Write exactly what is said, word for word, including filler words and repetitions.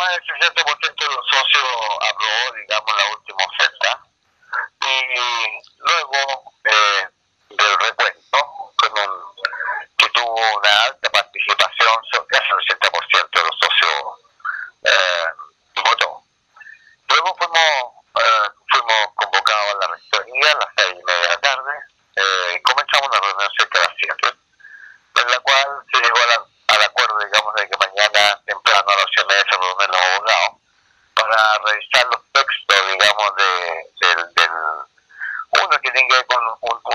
más del sesenta por ciento de los socios aprobó, digamos, la última oferta. Y luego eh, del recuento, con un, que tuvo una alta participación, casi el ochenta por ciento de los socios eh, votó. Luego fuimos, eh, fuimos convocados a la rectoría a las seis y media de la tarde, eh, y comenzamos una reunión cerca de las siete, en la cual se llegó a la, al acuerdo, digamos, de que mañana temprano a las ocho y media se reúnen los abogados para revisar los textos, digamos, de, del, del uno que tiene que ver con un,